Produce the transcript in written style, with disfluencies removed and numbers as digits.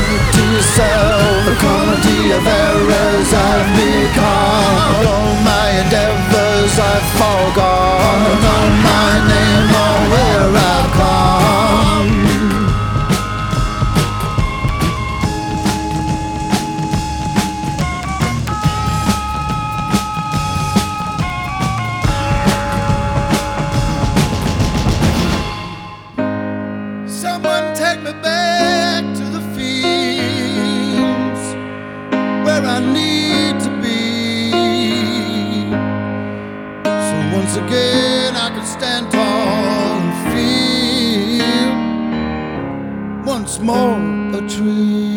to yourself. The quantity of errors I've become. All my endeavors I've forgone. All my name or where I've come. Someone take me back to the fields where I need to be, so once again I can stand tall and feel once more a tree.